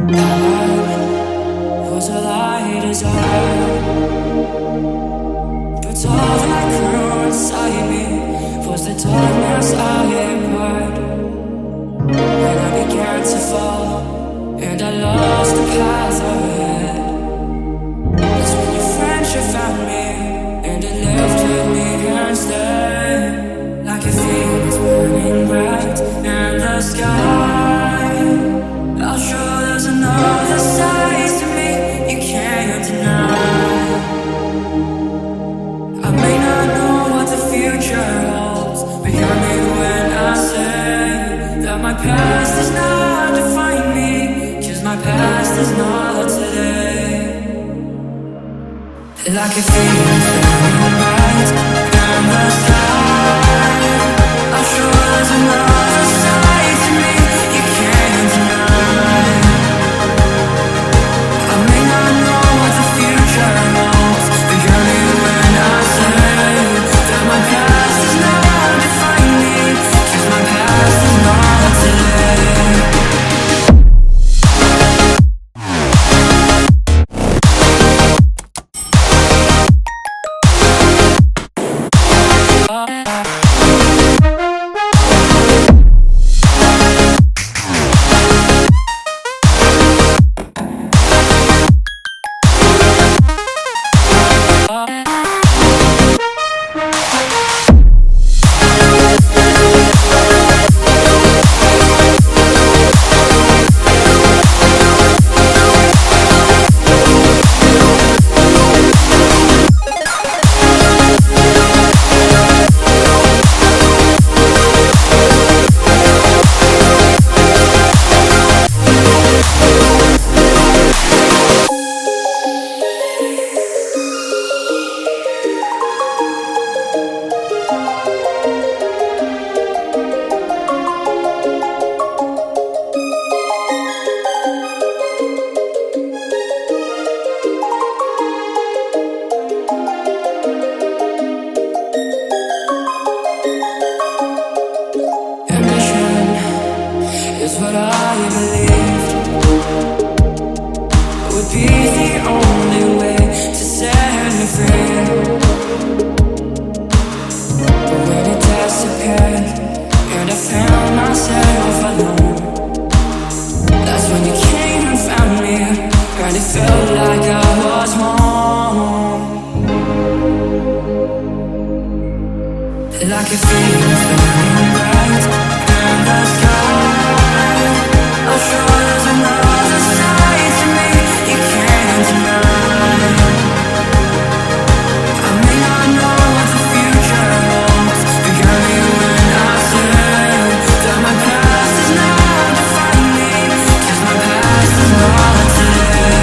Was all I desired, but all that grew inside me was the darkness I had cried. When I began to fall and I lost the path ahead, that's when your friendship found me and it lifted me instead. Like a flame that's burning bright in the sky, I'll show there's another side to me you can't deny. I may not know what the future holds, but hear me when I say that my past does not define me, 'cause my past is not today. Like a flame burning bright in the sky, I'll show there's another side to me you can't deny. I may not know what the future holds, but hear me when I say that my past does not define me, 'cause my past is not today. Is what I believed would be the only way to set me free. But when it disappeared and I found myself alone, that's when you came and found me, and it felt like I was home. Like a flame burning bright in the sky, I'll show there's another side to me you can't deny. I may not know what the future holds, but hear me when I say that my past does not define me, 'cause my past is not today.